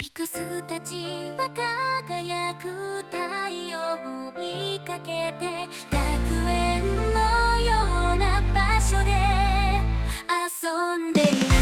クスたちは輝く太陽を追いかけて楽園のような場所で遊んでいる